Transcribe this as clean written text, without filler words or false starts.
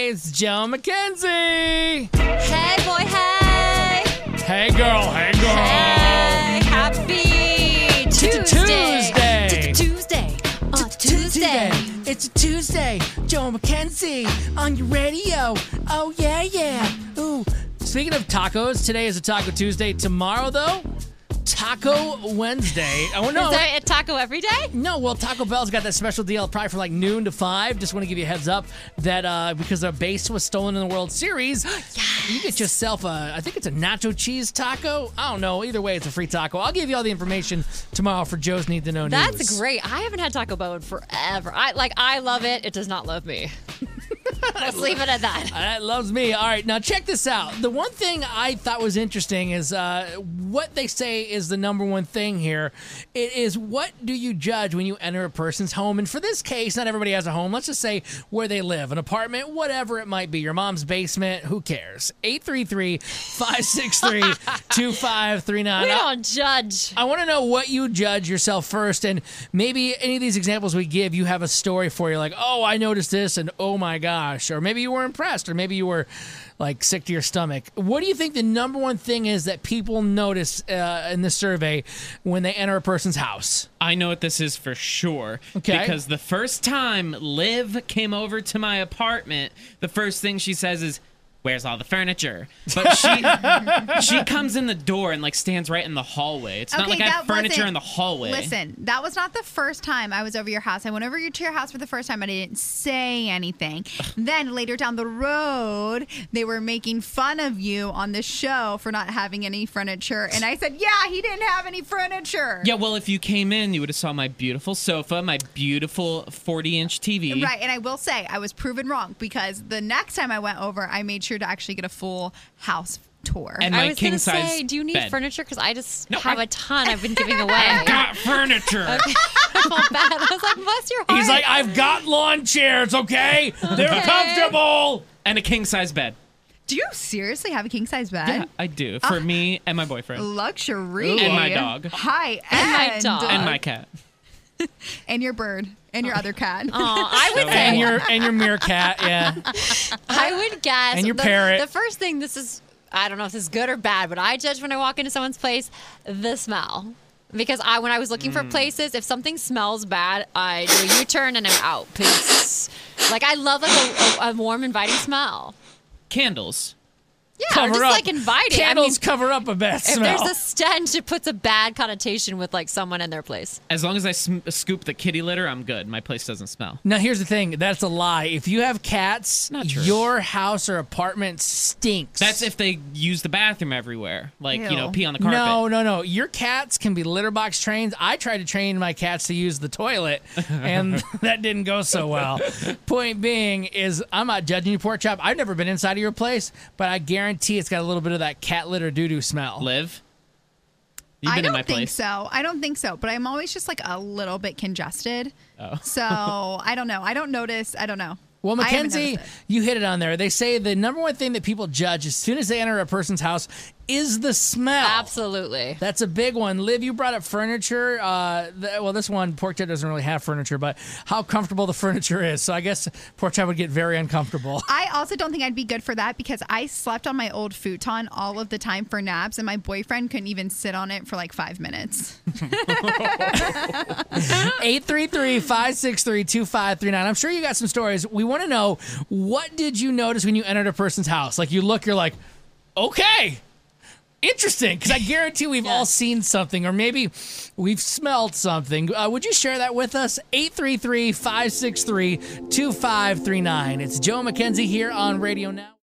Hey, it's Joe McKenzie. Hey, boy, hey. Hey, girl. Hey, girl. Hey, happy Tuesday. Tuesday. Tuesday. It's a Tuesday. Joe McKenzie on your radio. Oh, yeah. Ooh. Speaking of tacos, today is a Taco Tuesday. Tomorrow, though, Taco Wednesday. Oh, no. Is there a taco every day? No, well, Taco Bell's got that special deal probably from like noon to 5. Just want to give you a heads up that because their base was stolen in the World Series, you get yourself I think it's a nacho cheese taco. I don't know. Either way, it's a free taco. I'll give you all the information tomorrow for Joe's Need to Know News. That's great. I haven't had Taco Bell in forever. I love it. It does not love me. Let's leave it at that. That loves me. All right, now check this out. The one thing I thought was interesting is what they say is the number one thing here. It is, what do you judge when you enter a person's home? And for this case, not everybody has a home. Let's just say where they live, an apartment, whatever it might be, your mom's basement, who cares? 833-563-2539. We don't judge. I want to know what you judge yourself first, and maybe any of these examples we give, you have a story for you, like, oh, I noticed this, and oh my gosh, or maybe you were impressed, or maybe you were like sick to your stomach. What do you think the number one thing is that people notice in this survey when they enter a person's house? I know what this is for sure. Okay. Because the first time Liv came over to my apartment, the first thing she says is, "Where's all the furniture?" But she comes in the door and like stands right in the hallway. It's not like I have furniture in the hallway. Listen, that was not the first time I was over your house. I went over to your house for the first time, and I didn't say anything. Then later down the road, they were making fun of you on the show for not having any furniture, and I said, "Yeah, he didn't have any furniture." Yeah, well, if you came in, you would have saw my beautiful sofa, my beautiful 40-inch TV. Right, and I will say I was proven wrong because the next time I went over, I made sure to actually get a full house tour. And I my was going to king-size say, do you need bed. furniture? Because I just No, have a ton I've been giving away. I've got furniture. Okay. I felt bad. I was like, bless your heart. He's like, I've got lawn chairs, okay? They're Okay. comfortable. And a king-size bed. Do you seriously have a king size bed? Yeah, I do. For me and my boyfriend. Luxury. And my dog. Hi, And my dog. And my cat. And your bird. And your other cat. I would And say, your meerkat, yeah. I would guess. And your the, parrot. The first thing, this is, I don't know if this is good or bad, but I judge when I walk into someone's place, the smell. Because when I was looking for places, if something smells bad, I do a U-turn and I'm out. Peace. Like, I love like a warm, inviting smell. Candles. Yeah, or just like inviting. Candles I mean, cover up a bad if smell. there's a stench, it puts a bad connotation with like someone in their place. As long as I scoop the kitty litter, I'm good. My place doesn't smell. Now, here's the thing. That's a lie. If you have cats, Not true. your house or apartment stinks. That's if they use the bathroom everywhere. Like, Ew. pee on the carpet. No. Your cats can be litter box trained. I tried to train my cats to use the toilet, and that didn't go so well. Point being is, I'm not judging you, Pork Chop. I've never been inside of your place, but I guarantee it's got a little bit of that cat litter doo-doo smell. Liv? You've I been don't in my think place. so. I don't think so. But I'm always just like a little bit congested. Oh. So I don't know. I don't notice. I don't know. Well, I haven't Mackenzie, noticed it. you hit it on there. They say the number one thing that people judge as soon as they enter a person's house is the smell. Absolutely. That's a big one. Liv, you brought up furniture. Well, this one, Pork Chop doesn't really have furniture, but how comfortable the furniture is. So I guess Pork Chop would get very uncomfortable. I also don't think I'd be good for that because I slept on my old futon all of the time for naps, and my boyfriend couldn't even sit on it for like 5 minutes. 833-563-2539. I'm sure you got some stories. We want to know, what did you notice when you entered a person's house? Like, you look, you're like, okay, interesting, because I guarantee we've all seen something, or maybe we've smelled something. Would you share that with us? 833-563-2539. It's Joe McKenzie here on Radio Now.